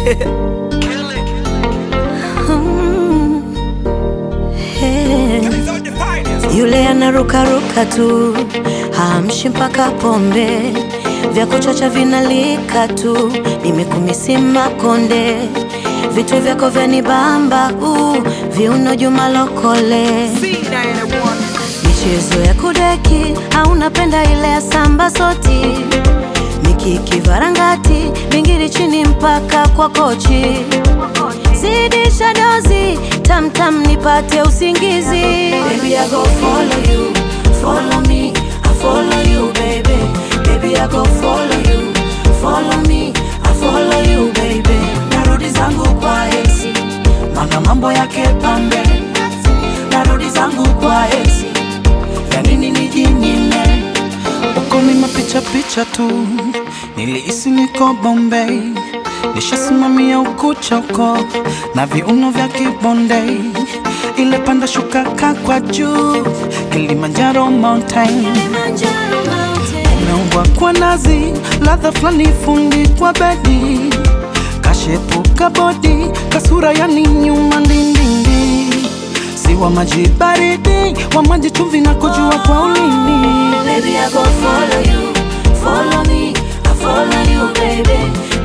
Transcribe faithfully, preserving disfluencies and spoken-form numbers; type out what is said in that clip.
Mm, hey. Yule anaruka ruka tu, hamshi mpaka pombe, vya kuchacha vinalika tu, nimekumisima konde, vitu vyako vyanibamba uh, viuno Juma Lokole. Michezo ya kudeki au unapenda ile ya samba soti, mikiki varangati, bingiri chini mpaka kwa kochi, zidisha dozi tam tam nipate usingizi. Baby I go follow you, follow me, I follow you baby. Baby I go follow you, follow me, I follow you baby. Narudi zangu kwa exi, mana mambo yake pambe. Narudi zangu kwa exi, ya nini nijinyime. Uko ni mapicha picha tu, nilihisi niko Bombay. Nishasimamia ukucha uko, na viuno vya kibonde. Ile panda shuka kakwa juu, Kilimanjaro mountain. Umeumbwa kwa nazi, ladha flani fundi kwa bedi. Kashepu kabodi, kasura yani nyuma ndindindi. Si wa maji baridi, wa maji chumvi na kujua kwa ulimi. Baby I go follow you, follow me, I follow you baby.